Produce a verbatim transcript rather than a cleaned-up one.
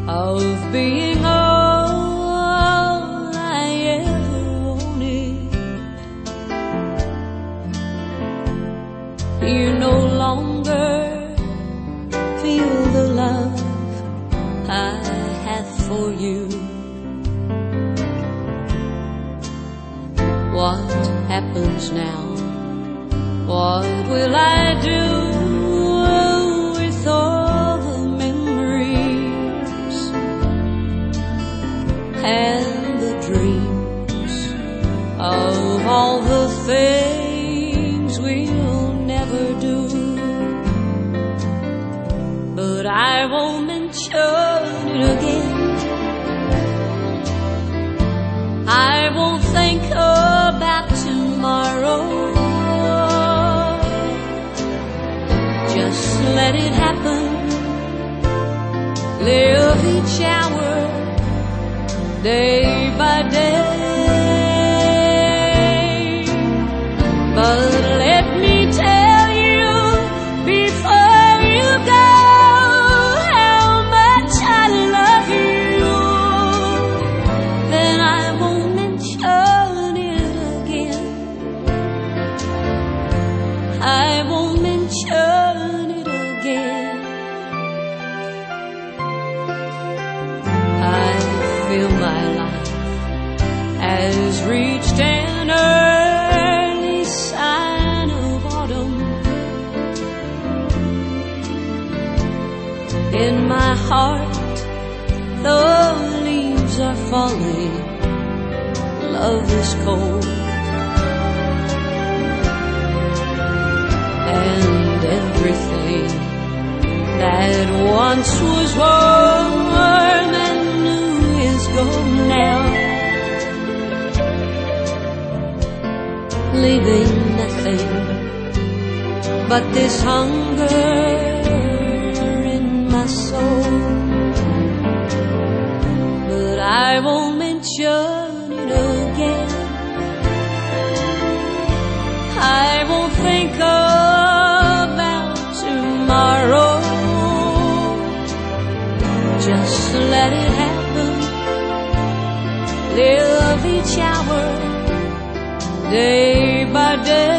of being all I ever wanted. You no longer feel the love I have for you. What happens now? What will I do with all the memories and the dreams of all the things we'll never do? But I won't mention it again. I won't think about tomorrow. Just let it happen. Live each hour, day by day. But let me tell you before you go how much I love you. Then I won't mention it again. I won't mention it again. I feel my life has reached an early sign of autumn. In my heart, the leaves are falling. Love is cold, and everything that once was warm and new is gone now, leaving nothing but this hunger in my soul. But I won't mention it again. I won't think about tomorrow. Just let it happen. Live each hour, day by day.